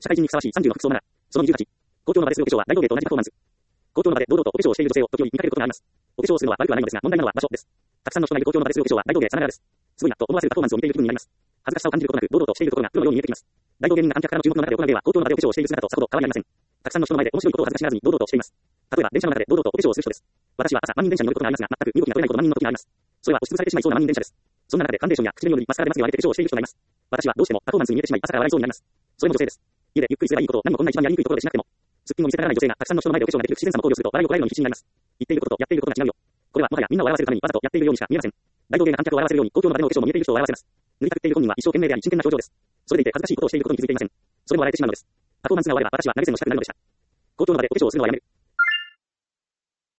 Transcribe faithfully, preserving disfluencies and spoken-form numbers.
社会人にふさわしいさんじゅうの服装なら、そのにじゅうはち、公共の場でするお化粧は大道芸と同じパフォーマンス。公共の場で堂々とお化粧をしている女性を時折見かけることがあります。お化粧をするのは悪くはないのですが、問題なのは場所です。たくさんの人がいる公共の場でするお化粧は大道芸さながらです。すごいなと思わせるパフォーマンスを見ている気分になります。恥ずかしさを感じることなく堂々としているところがプロのように見えてきます。大道芸人が観客からの注目の中で行う芸は公共の場でお化粧をしている姿とさほど変わりありません。たくさんの人の前で面白いことを恥ずかしがらずに堂々としています。例えば電車の中で堂々とお化粧をする人です。私は朝満員電車に乗ることがありますが、全く身動きが取れないほど満員の時があります。それは押しつぶされてしまいそうな満員電車です。そんな中でファンデーションや口紅よりマスカラでまつげを上げて化粧をしている人がいます。私はどうしてもパフォーマンスに見えてしまい朝から笑いそうになります。それも女性です。家でゆっくりすればいいことを何もこんな一番やりにくいところでしなくても、すっぴんを見せたがらない女性がたくさんの人の前でお化粧ができる不自然さも考慮すると笑いをこらえるのに必死になります。言っていることとやっていることが違うよ。これはもはやみんなを笑わせるためにわざとやっているようにしか見えません。大道芸が観客を笑わせるように公共の場でのお化粧も見えている人を笑わせます。塗りたくっている本人は一生懸命であり真剣な表情です。それでいて恥ずかしいことをしていることに気づいていません。それも笑えてしまうのです。パフォーマンスが終われば私は投げ銭をしたくなるのでした。公共の場でお化粧をするのはやめる。